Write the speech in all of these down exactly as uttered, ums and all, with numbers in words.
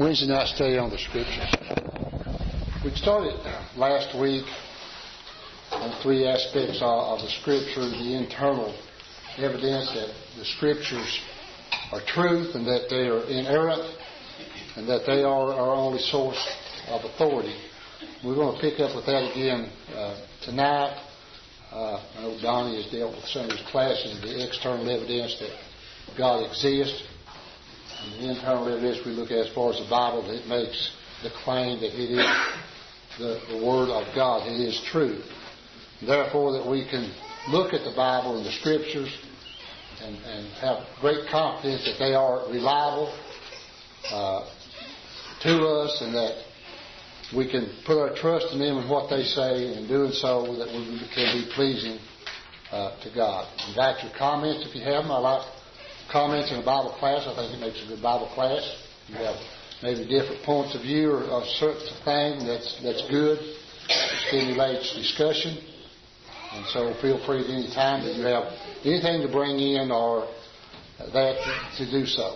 Wednesday night study on the Scriptures. We started last week on three aspects of the Scripture: the internal evidence that the Scriptures are truth and that they are inerrant and that they are our only source of authority. We're going to pick up with that again uh, tonight. Uh, I know Donnie has dealt with some of his classes, the external evidence that God exists. And the internal evidence we look at as far as the Bible, that makes the claim that it is the, the Word of God. It is truth. Therefore, that we can look at the Bible and the Scriptures and, and have great confidence that they are reliable uh, to us, and that we can put our trust in them and what they say, and doing so that we can be pleasing uh, to God. Invite your comments if you have them. I like comments in a Bible class. I think it makes a good Bible class. You have maybe different points of view or of certain thing that's that's good. It stimulates discussion. And so feel free at any time that you have anything to bring in or that to, to do so.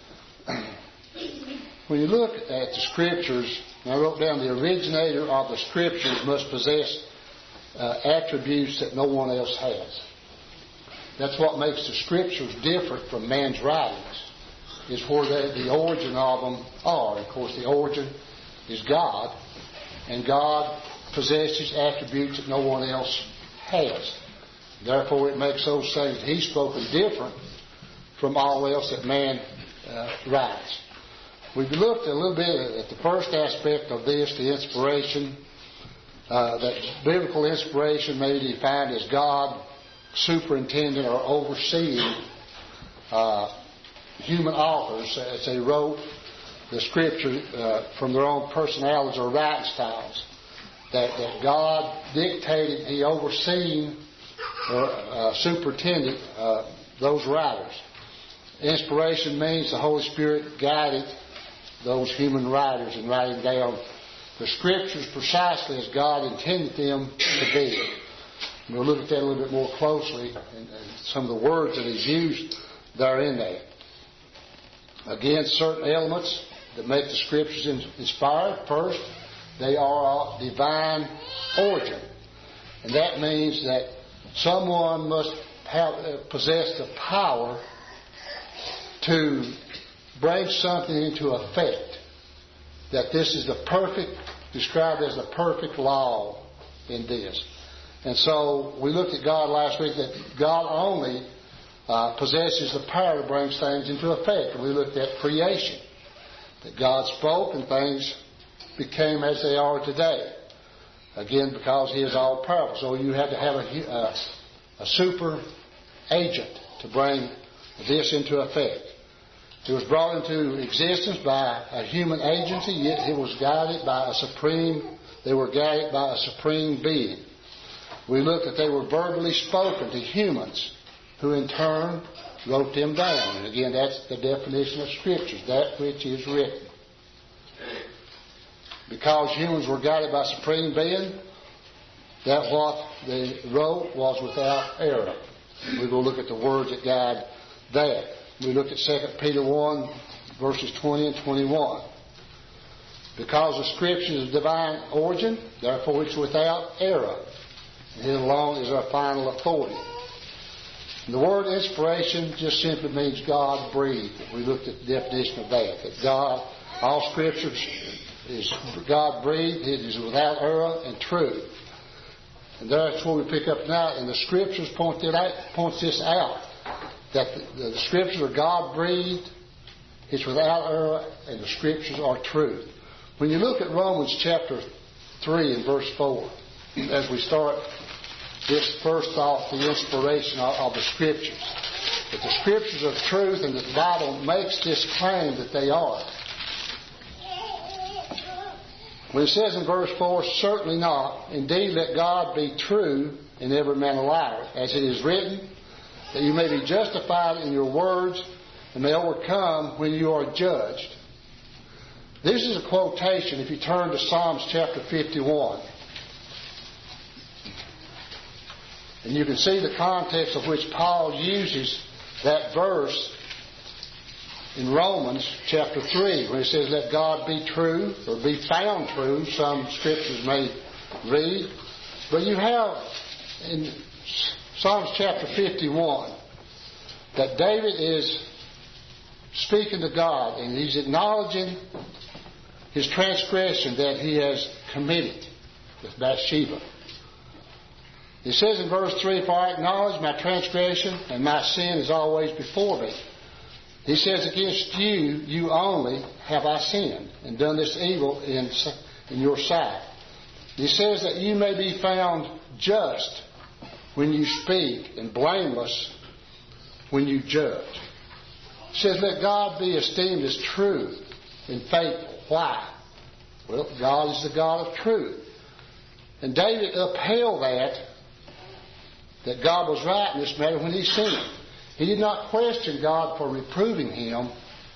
When you look at the Scriptures, and I wrote down, the originator of the Scriptures must possess uh, attributes that no one else has. That's what makes the Scriptures different from man's writings, is where they, the origin of them are. Of course, the origin is God, and God possesses attributes that no one else has. Therefore, it makes those things He's spoken different from all else that man uh, writes. We've looked a little bit at the first aspect of this, the inspiration. Uh, that biblical inspiration may be defined as God superintending or overseeing uh, human authors as they wrote the Scripture uh, from their own personalities or writing styles. That, that God dictated, He overseen or uh, superintended uh, those writers. Inspiration means the Holy Spirit guided those human writers in writing down the Scriptures precisely as God intended them to be. And we'll look at that a little bit more closely and, and some of the words that He's used there in there. Again, certain elements that make the Scriptures inspired. First, they are of divine origin. And that means that someone must have, uh, possess the power to bring something into effect. That this is the perfect, described as the perfect law in this. And so we looked at God last week, that God only uh, possesses the power to bring things into effect. And we looked at creation. That God spoke and things became as they are today. Again, because He is all powerful. So you have to have a, a, a super agent to bring this into effect. It was brought into existence by a human agency, yet it was guided by a supreme, they were guided by a supreme being. We looked that they were verbally spoken to humans, who in turn wrote them down. And again, that's the definition of Scriptures, that which is written. Because humans were guided by a supreme being, that what they wrote was without error. We will look at the words that guide that. We looked at Second Peter one, verses twenty and twenty-one. Because the Scripture is of divine origin, therefore it's without error. And it alone is our final authority. And the word inspiration just simply means God breathed. We looked at the definition of that. That God, all Scripture is God breathed. It is without error and truth. And that's where we pick up now. And the Scriptures point that points this out. That the, the Scriptures are God breathed. It's without error, and the Scriptures are truth. When you look at Romans chapter three and verse four, as we start this first off, the inspiration of, of the Scriptures. That the Scriptures are truth, and the Bible makes this claim that they are. When it says in verse four, certainly not. Indeed, let God be true and every man a liar. As it is written, that you may be justified in your words and may overcome when you are judged. This is a quotation if you turn to Psalms chapter fifty-one. And you can see the context of which Paul uses that verse in Romans chapter three, when it says, let God be true, or be found true, some scriptures may read. But you have in Psalms chapter fifty-one that David is speaking to God, and he's acknowledging his transgression that he has committed with Bathsheba. It says in verse three, for I acknowledge my transgression, and my sin is always before me. He says, against you, you only have I sinned, and done this evil in, in your sight. He says that you may be found just when you speak, and blameless when you judge. He says, let God be esteemed as true and faithful. Why? Well, God is the God of truth. And David upheld that, that God was right in this matter when he sinned. He did not question God for reproving him.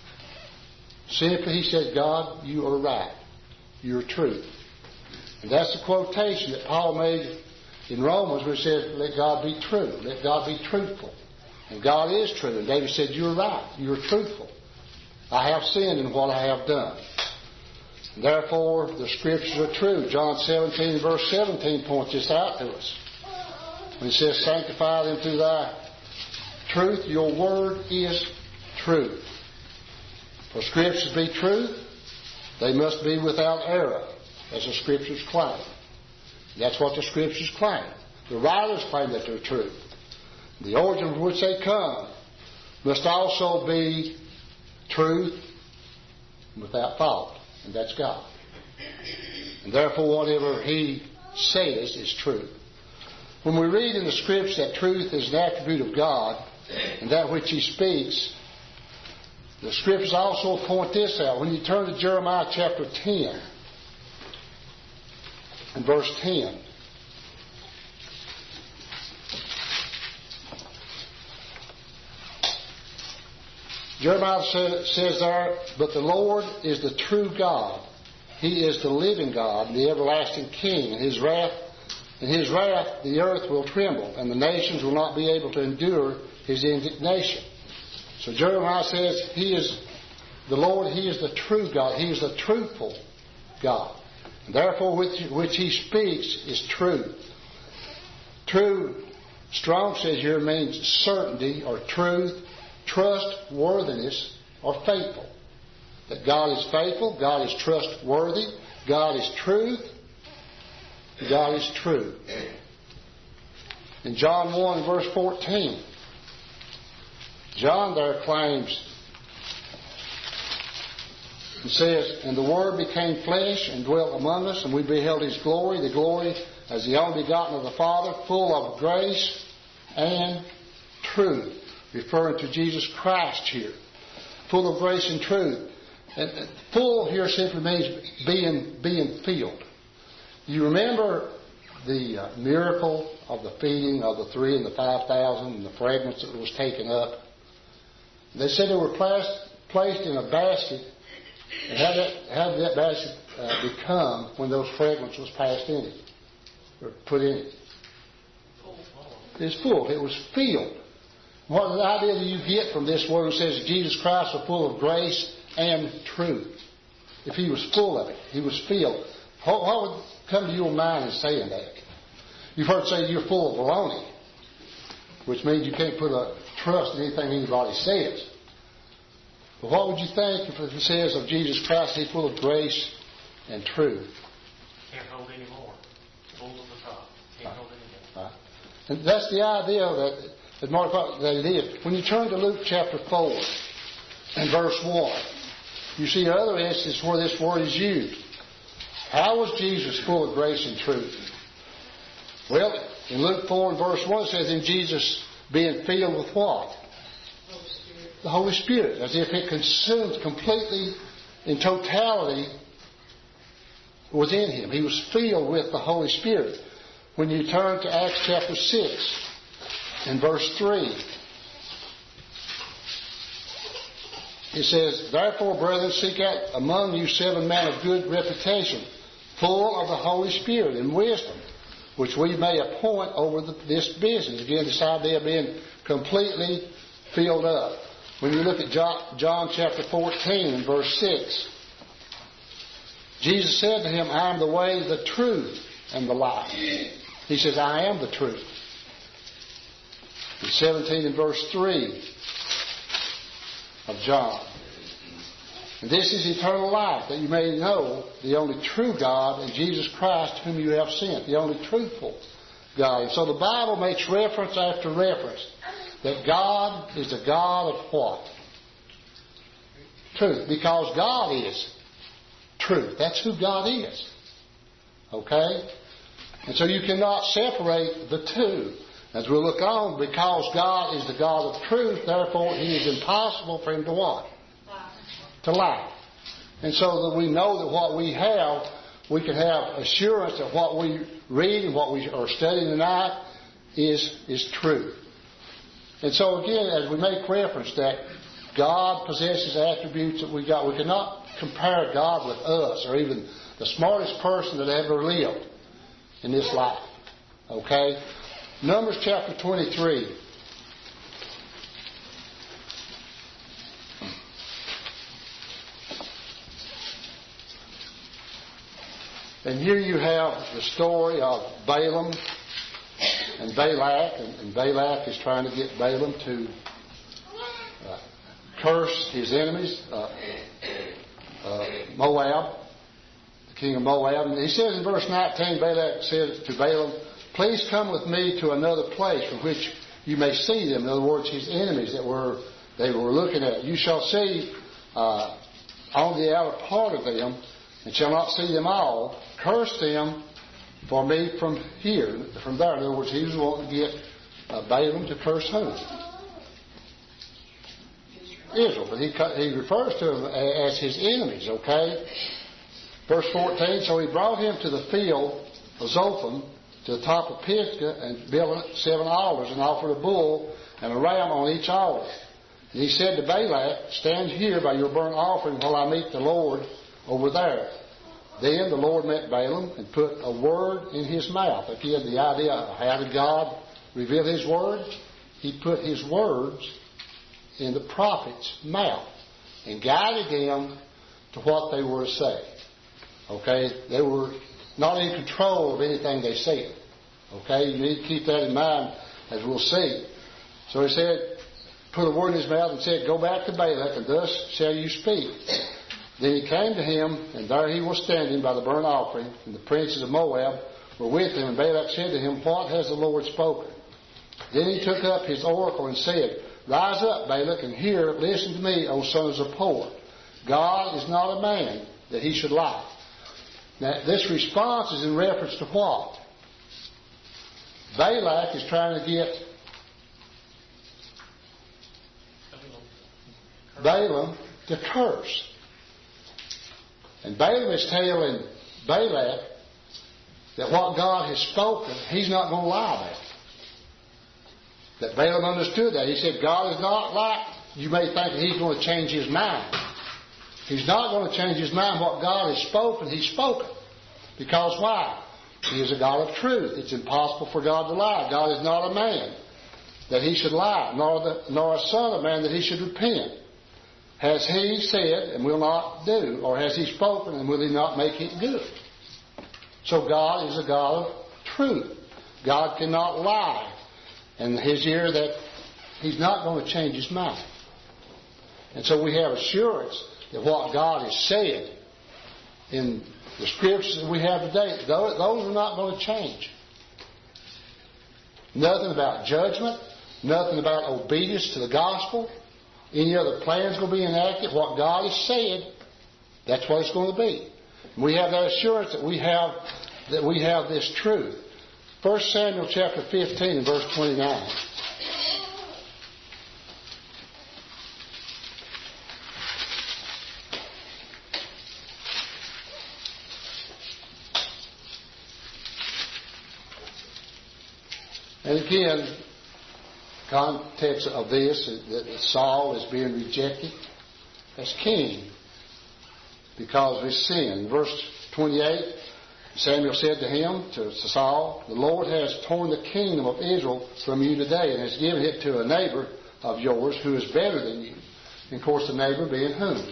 Simply he said, God, you are right. You are true. And that's the quotation that Paul made in Romans where he said, let God be true. Let God be truthful. And God is true. And David said, you're right. You're truthful. I have sinned in what I have done. And therefore, the Scriptures are true. John seventeen, verse seventeen points this out to us. When it says, sanctify them through thy truth, your word is truth. For Scriptures be truth, they must be without error, as the Scriptures claim. That's what the Scriptures claim. The writers claim that they're true. The origin from which they come must also be truth without fault, and that's God. And therefore, whatever He says is true. When we read in the Scriptures that truth is an attribute of God, and that which He speaks, the Scriptures also point this out. When you turn to Jeremiah chapter ten, and verse ten, Jeremiah says there, but the Lord is the true God. He is the living God, the everlasting King. And His wrath, in His wrath the earth will tremble, and the nations will not be able to endure His indignation. So Jeremiah says He is the Lord, He is the true God. He is the truthful God. And therefore, which, which He speaks is truth. True, Strong says here, means certainty or truth, trustworthiness, or faithful. That God is faithful, God is trustworthy, God is truth, God is true. In John one, verse fourteen, John there claims, it says, and the Word became flesh and dwelt among us, and we beheld His glory, the glory as the only begotten of the Father, full of grace and truth. Referring to Jesus Christ here. Full of grace and truth. And full here simply means being, being filled. You remember the uh, miracle of the feeding of the three and the five thousand and the fragments that was taken up? They said they were placed, placed in a basket. And how, that, how did that basket uh, become when those fragments was passed in it? Or put in it? It's full. It was filled. What the idea that you get from this word says Jesus Christ was full of grace and truth. If He was full of it, He was filled. What, what would come to your mind in saying that? You've heard say you're full of baloney, which means you can't put a trust in anything anybody says. But what would you think if it says of Jesus Christ He's full of grace and truth? Can't hold any more. Full to the top. Can't hold any more. Right. And that's the idea that that Mark they did. When you turn to Luke chapter four and verse one, you see other instances where this word is used. How was Jesus full of grace and truth? Well, in Luke four and verse one it says, in Jesus being filled with what? Holy Spirit. The Holy Spirit, as if it consumed completely in totality was in Him. He was filled with the Holy Spirit. When you turn to Acts chapter six, in verse three, it says, therefore, brethren, seek out among you seven men of good reputation, full of the Holy Spirit and wisdom, which we may appoint over the, this business. Again, this idea of being completely filled up. When you look at John, John chapter fourteen and verse six, Jesus said to him, I am the way, the truth, and the life. He says, I am the truth. In seventeen and verse three of John, and this is eternal life, that you may know the only true God and Jesus Christ whom you have sent, the only truthful God. And so the Bible makes reference after reference that God is the God of what? Truth. Because God is truth. That's who God is. Okay? And so you cannot separate the two. As we look on, because God is the God of truth, therefore He is impossible for Him to what? To lie. And so that we know that what we have, we can have assurance that what we read and what we are studying tonight is, is true. And so again, as we make reference that God possesses attributes that we got, we cannot compare God with us or even the smartest person that ever lived in this life. Okay? Numbers chapter twenty-three. And here you have the story of Balaam and Balak, and, and Balak is trying to get Balaam to uh, curse his enemies, uh, uh, Moab, the king of Moab. And he says in verse nineteen, Balak says to Balaam, please come with me to another place from which you may see them. In other words, his enemies that were they were looking at. You shall see uh, on the outer part of them, and shall not see them all. Curse them for me from here, from there. In other words, he was wanting to get uh, Balaam to curse whom? Israel. But he, he refers to them as his enemies, okay? Verse fourteen, so he brought him to the field of Zophim, to the top of Pisgah, and built seven altars, and offered a bull and a ram on each altar. And he said to Balak, stand here by your burnt offering while I meet the Lord over there. Then the Lord met Balaam and put a word in his mouth. Again, the idea of how did God reveal His word? He put His words in the prophet's mouth and guided them to what they were to say. Okay? They were not in control of anything they said. Okay? You need to keep that in mind as we'll see. So he said, put a word in his mouth and said, go back to Balak, and thus shall you speak. Then he came to him, and there he was standing by the burnt offering, and the princes of Moab were with him. And Balak said to him, what has the Lord spoken? Then he took up his oracle and said, rise up, Balak, and hear, listen to me, O son of Zippor. God is not a man that he should lie. Now, this response is in reference to what? Balak is trying to get Balaam to curse. And Balaam is telling Balak that what God has spoken, he's not going to lie about. That Balaam understood that. He said, God is not like you may think that He's going to change His mind. He's not going to change His mind. What God has spoken, He's spoken. Because why? He is a God of truth. It's impossible for God to lie. God is not a man that He should lie, nor, the, nor a son of man that He should repent. Has He said and will not do, or has He spoken and will He not make it good? So God is a God of truth. God cannot lie. And His ear that He's not going to change His mind. And so we have assurance that what God has said in the Scriptures that we have today, those are not going to change. Nothing about judgment, nothing about obedience to the gospel, any other plans going to be enacted. What God has said, that's what it's going to be. And we have that assurance that we have that we have this truth. First Samuel chapter fifteen and verse twenty-nine. And again, context of this is that Saul is being rejected as king because of his sin. Verse twenty-eight, Samuel said to him, to Saul, the Lord has torn the kingdom of Israel from you today and has given it to a neighbor of yours who is better than you. And of course, the neighbor being whom?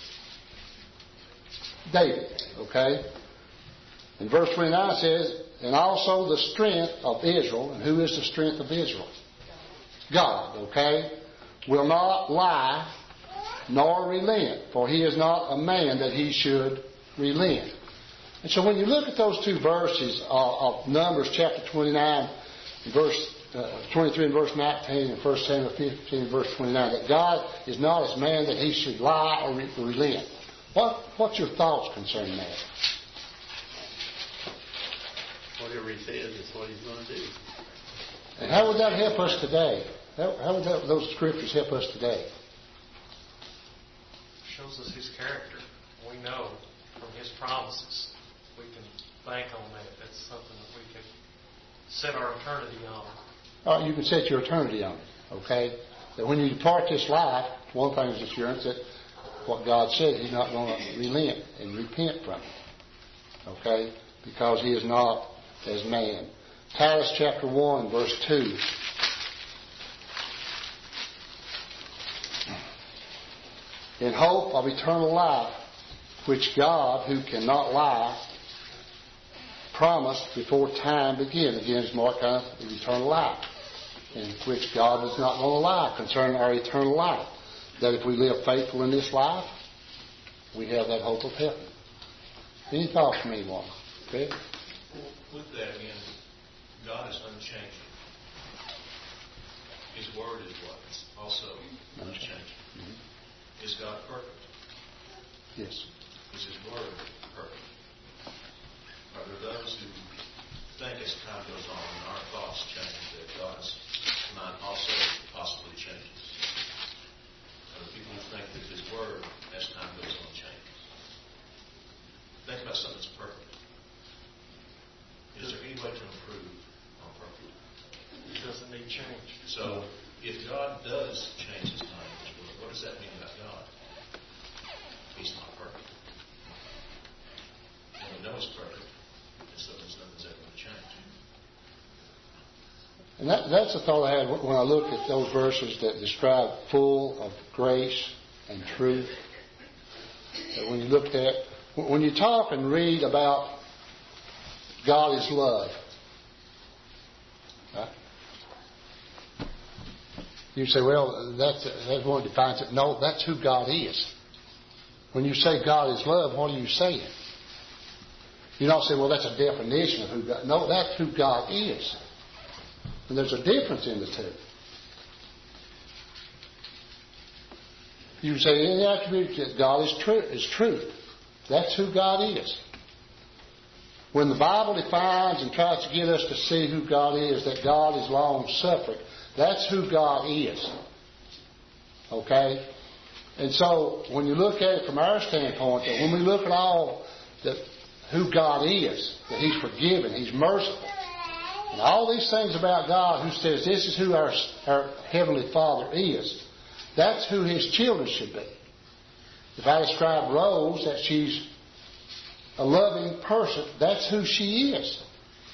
David. Okay? And verse twenty-nine says, and also the strength of Israel. And who is the strength of Israel? God. Okay? Will not lie nor relent, for he is not a man that he should relent. And so when you look at those two verses uh, of Numbers chapter twenty-nine, verse uh, twenty-three and verse nineteen, and First Samuel fifteen and verse twenty-nine, that God is not as man that he should lie or re- relent. What what's your thoughts concerning that? Whatever he says is what he's going to do. And how would that help us today? How, how would that, those scriptures help us today? Shows us his character. We know from his promises. We can bank on that. That's something that we can set our eternity on. Uh, you can set your eternity on it, okay? That when you depart this life, one thing is assurance that what God said, he's not going to relent and repent from it, okay? Because he is not as man. Titus chapter one, verse two. In hope of eternal life, which God, who cannot lie, promised before time began. Again, it's more kind of eternal life, in which God is not going to lie concerning our eternal life. That if we live faithful in this life, we have that hope of heaven. Any thoughts from anyone? Okay? With that, again, God is unchanging. His word is what? Also unchanging. Mm-hmm. Is God perfect? Yes. Is his word perfect? Are there those who think as time goes on and our thoughts change that God's mind also possibly changes? Are there people who think that his word, as time goes on, changes? Think about something that's perfect. Is there any way to improve on perfect? It doesn't need change. So, if God does change his mind, what does that mean about God? He's not perfect. And we know he's perfect, and so there's nothing's ever going to change. And that, that's the thought I had when I looked at those verses that describe full of grace and truth. That when you looked at, when you talk and read about God is love, right? You say, well, that's, that's what defines it. No, that's who God is. When you say God is love, what are you saying? You don't say, well, that's a definition of who God is. No, that's who God is. And there's a difference in the two. You say any attribute that God is, true, is truth. That's who God is. When the Bible defines and tries to get us to see who God is, that God is long-suffering, that's who God is. Okay? And so, when you look at it from our standpoint, that when we look at all that who God is, that he's forgiving, he's merciful, and all these things about God, who says this is who our, our Heavenly Father is, that's who his children should be. If I describe Rose that she's a loving person, that's who she is.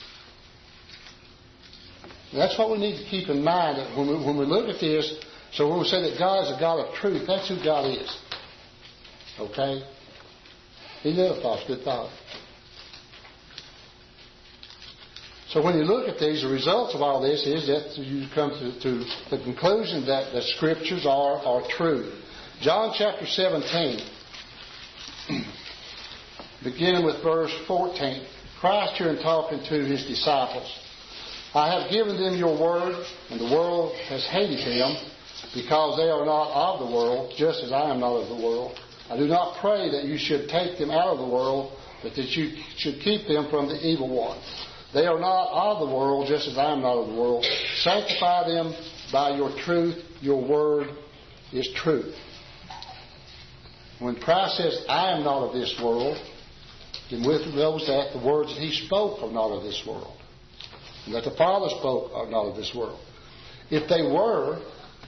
And that's what we need to keep in mind that when we, when we look at this. So when we say that God is a God of truth, that's who God is. Okay? Any other thoughts? Good thought. So when you look at these, the results of all this is that you come to, to the conclusion that the Scriptures are, are true. John chapter seventeen, beginning with verse fourteen, Christ here and talking to his disciples. I have given them your word, and the world has hated them, because they are not of the world, just as I am not of the world. I do not pray that you should take them out of the world, but that you should keep them from the evil one. They are not of the world, just as I am not of the world. Sanctify them by your truth. Your word is truth. When Christ says, I am not of this world, then with those that the words that he spoke are not of this world, and that the Father spoke are not of this world. If they were,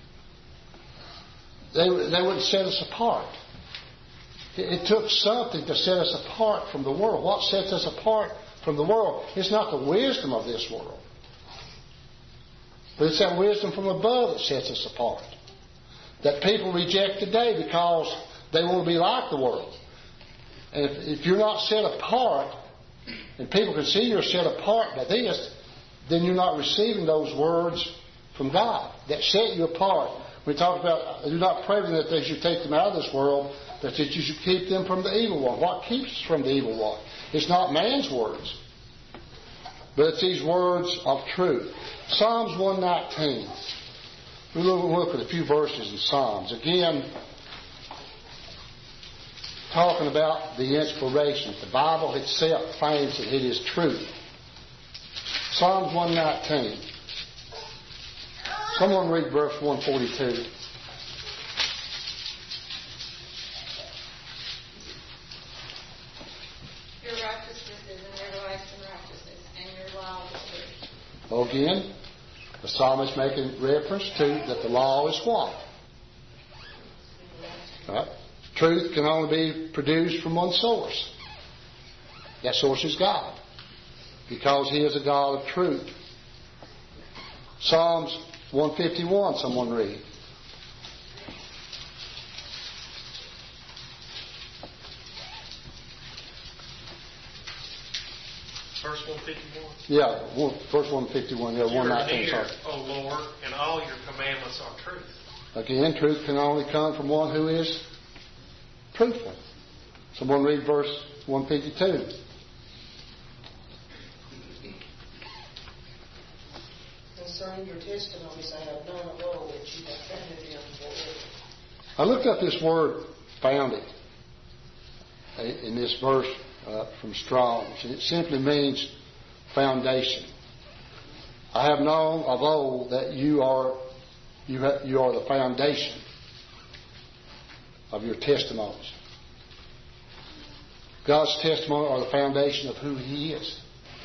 they, they wouldn't set us apart. It, it took something to set us apart from the world. What sets us apart from the world? It's not the wisdom of this world, but it's that wisdom from above that sets us apart. that people reject today because they want to be like the world. And if, if you're not set apart, and people can see you're set apart by this, then you're not receiving those words from God that set you apart. We talk about, do not pray that they should take them out of this world, but that you should keep them from the evil one. What keeps us from the evil one? It's not man's words, but it's these words of truth. Psalms one nineteen. We'll look at a few verses in Psalms. Again, talking about the inspiration. The Bible itself claims that it is truth. Psalms one nineteen. Someone read verse one forty-two. Your righteousness is an everlasting righteousness, and your law is truth. Again, the psalmist making reference to that the law is what? Right? Truth can only be produced from one source. That source is God, because He is a God of truth. Psalms one fifty-one, someone read. Verse one fifty-one. Yeah, one, verse one fifty-one. Yeah, You one are nineteen. near, Sorry. O Lord, and all your commandments are truth. Again, truth can only come from one who is truthful. Someone read verse one fifty-two. Concerning your testimonies, I have known of old that you have founded them forever. I looked up this word "founded" in this verse uh, from Strong's, and it simply means foundation. I have known of old that you are you ha- you are the foundation of your testimonies. God's testimony are the foundation of who He is.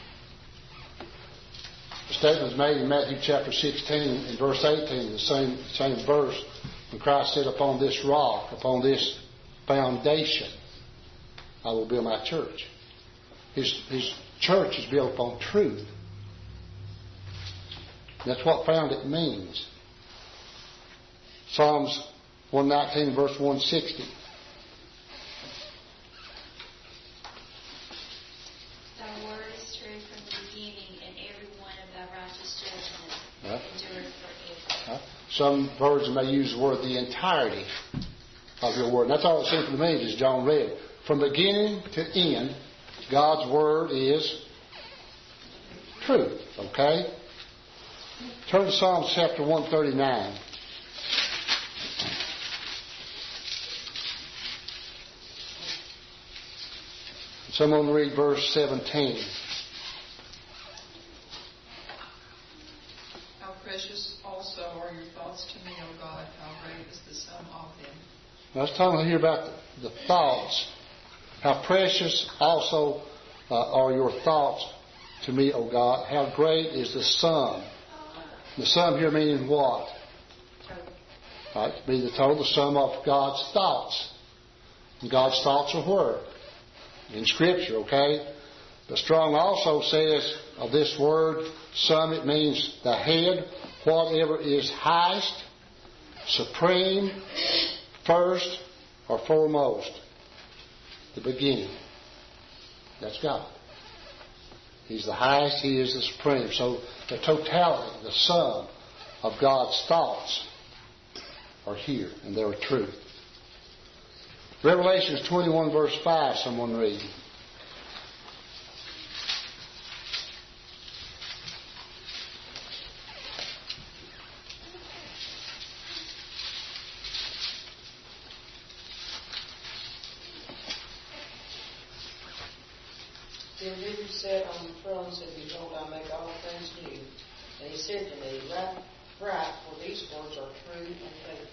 The statement is made in Matthew chapter sixteen in verse eighteen, the same same verse, when Christ said, "Upon this rock, upon this foundation, I will build my church." His His church is built upon truth. That's what founded means. Psalms one nineteen, verse one sixty. Thy word is true from the beginning, and every one of thy righteous judgments Right. endureth forever. Right? Some versions may use the word the entirety of your word. And that's all it simply means, as John read. From beginning to end, God's word is truth. Okay? Turn to Psalms chapter one thirty-nine. Someone read verse seventeen. How precious also are your thoughts to me, O God. How great is the sum of them. Now, let's talk here about the, the thoughts. How precious also uh, are your thoughts to me, O God. How great is the sum. The sum here meaning what? Right, to be the total sum of God's thoughts. And God's thoughts are where? In Scripture, okay? But Strong also says of this word, sum, it means the head, whatever is highest, supreme, first, or foremost. The beginning. That's God. He's the highest, He is the supreme. So the totality, the sum of God's thoughts are here, and they're truth. Revelation twenty-one verse five, someone read. Then who sat on the throne said, Behold, I make all things new. And He said to me, Write, write, for these words are true and faithful.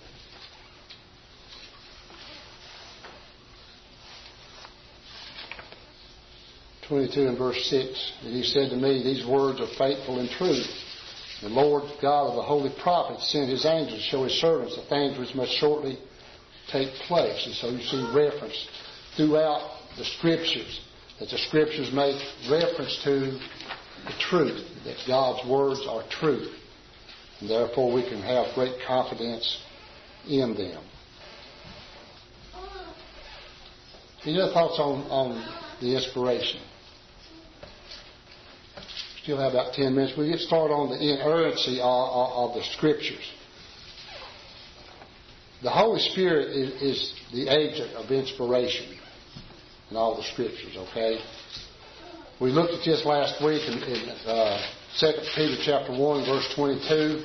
twenty-two and verse six. And He said to me, These words are faithful and true. The Lord God of the holy prophets sent His angels to show His servants the things which must shortly take place. And so you see reference throughout the Scriptures, that the Scriptures make reference to the truth, that God's words are truth. And therefore we can have great confidence in them. Any other thoughts on, on the inspiration? Still have about ten minutes. We'll get started on the inerrancy of, of, of the Scriptures. The Holy Spirit is, is the agent of inspiration in all the Scriptures, okay? We looked at this last week in, in uh, Second Peter chapter one, verse twenty-two.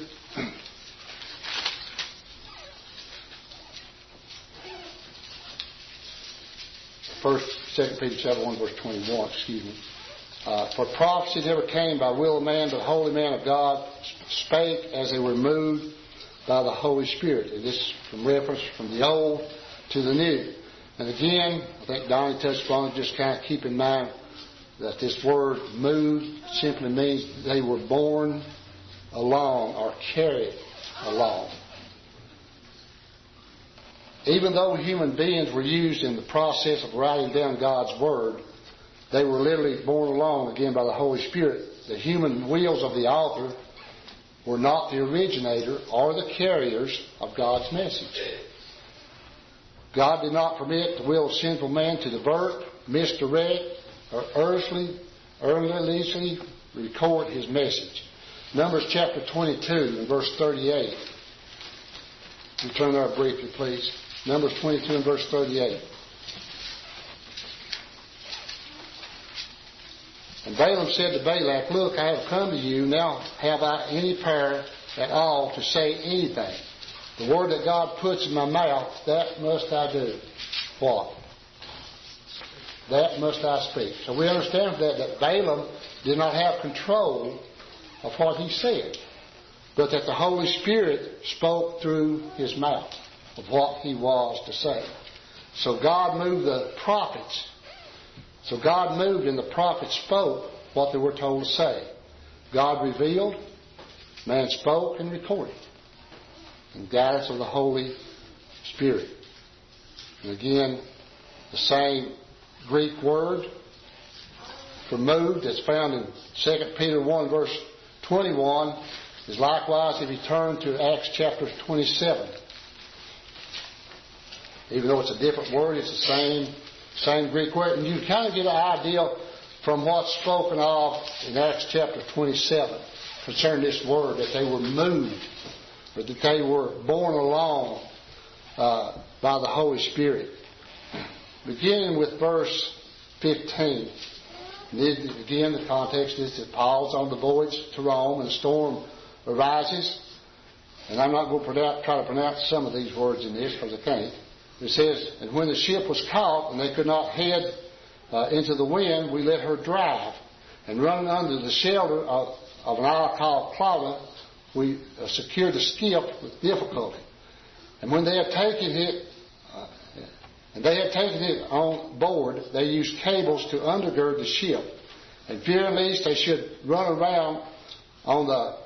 First, Second Peter chapter one, verse twenty-one, excuse me. Uh, for prophecy never came by will of man, but the holy man of God spake as they were moved by the Holy Spirit. And this is from reference from the old to the new. And again, I think Donnie touched on it, just kind of keep in mind that this word moved simply means they were borne along or carried along. Even though human beings were used in the process of writing down God's Word, they were literally borne along again by the Holy Spirit. The human wheels of the author were not the originator or the carriers of God's message. God did not permit the will of sinful man to divert, misdirect, or earthly, earnestly record His message. Numbers chapter twenty-two and verse thirty-eight. You turn there briefly, please. Numbers twenty-two and verse thirty-eight. And Balaam said to Balak, look, I have come to you. Now have I any power at all to say anything? The word that God puts in my mouth, that must I do. What? That must I speak. So we understand that, that Balaam did not have control of what he said, but that the Holy Spirit spoke through his mouth of what he was to say. So God moved the prophets. So God moved and the prophets spoke what they were told to say. God revealed, man spoke and recorded. And guidance of the Holy Spirit. And again, the same Greek word for moved that's found in Second Peter one verse twenty-one is likewise if you turn to Acts chapter twenty-seven. Even though it's a different word, it's the same same Greek word. And you kind of get an idea from what's spoken of in Acts chapter twenty-seven concerning this word, that they were moved, but that they were borne along uh, by the Holy Spirit. Beginning with verse fifteen. And again, the context is that Paul's on the voyage to Rome and a storm arises. And I'm not going to pronounce, try to pronounce some of these words in this because I can't. It says, and when the ship was caught and they could not head uh, into the wind, we let her drive. And running under the shelter of, of an isle called Clauda, we uh, secured the skiff with difficulty. And when they had taken it, uh, and they had taken it on board, they used cables to undergird the ship. And fearing lest they should run around on the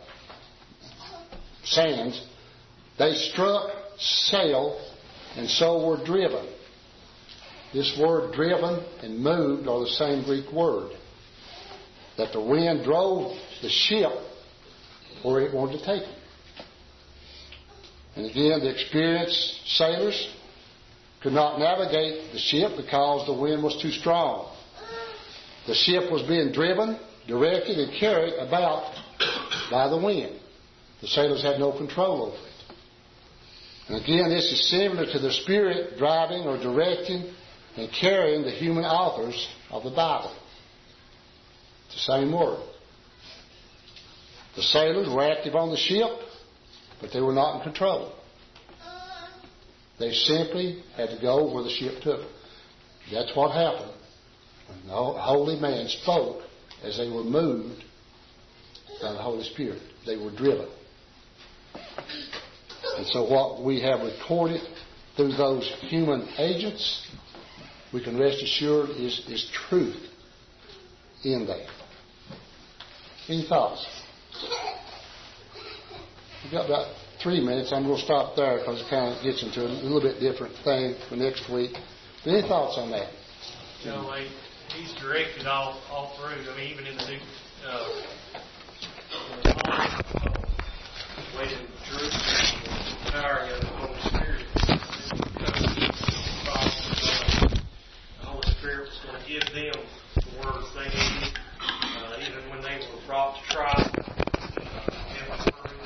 sands, they struck sail and so were driven. This word driven and moved are the same Greek word. That the wind drove the ship where it wanted to take them. And again, the experienced sailors could not navigate the ship because the wind was too strong. The ship was being driven, directed, and carried about by the wind. The sailors had no control over it. And again, this is similar to the Spirit driving or directing and carrying the human authors of the Bible. It's the same word. The sailors were active on the ship, but they were not in control. They simply had to go where the ship took them. That's what happened when the holy man spoke as they were moved by the Holy Spirit. They were driven. And so what we have recorded through those human agents, we can rest assured is, is truth in that. Any thoughts? We've got about three minutes. I'm going to stop there because it kind of gets into a little bit different thing for next week. But any thoughts on that? You know, like, he's directed all, all through. I mean, even in the new, uh, in the way that Jerusalem was empowering of the Holy Spirit. Spirit was going to give them the words they needed, uh, even when they were brought to trial. Uh,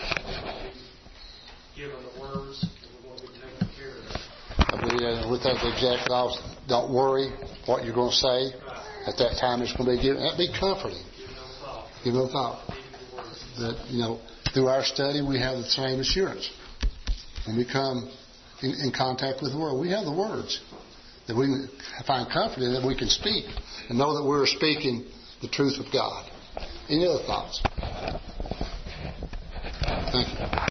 given the words that we're going to be taken care of. I believe that with that exact loss, don't worry what you're going to say. At that time, it's going to be given. That'd be comforting. Give no thought. Give no thought. That, you know, through our study, we have the same assurance. When we come in, in contact with the Word, we have the words that we find comfort in, that we can speak and know that we're speaking the truth of God. Any other thoughts?